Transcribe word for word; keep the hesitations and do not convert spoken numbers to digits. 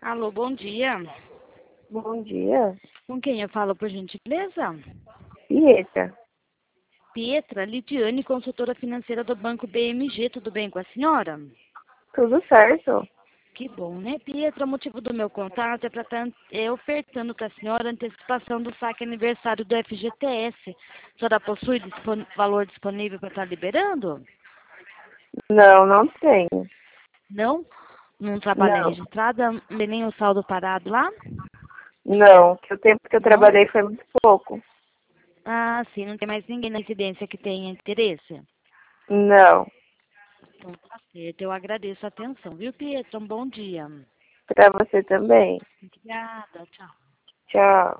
Alô, bom dia. Bom dia. Com quem eu falo, por gentileza? Pietra. Pietra Lidiane, consultora financeira do Banco B M G. Tudo bem com a senhora? Tudo certo? Que bom, né, Pietra? O motivo do meu contato é para estar é, ofertando para a senhora a antecipação do saque aniversário do F G T S. A senhora possui dispon valor disponível para estar liberando? Não, não tenho. Não? Não trabalha Não. registrada? Não tem nem o saldo parado lá? Não, que o tempo que eu Não? trabalhei foi muito pouco. Ah, sim, não tem mais ninguém na residência que tenha interesse? Não. Então, tá certo. Eu agradeço a atenção, viu, Pietra? Um bom dia. Pra você também. Obrigada. Tchau. Tchau.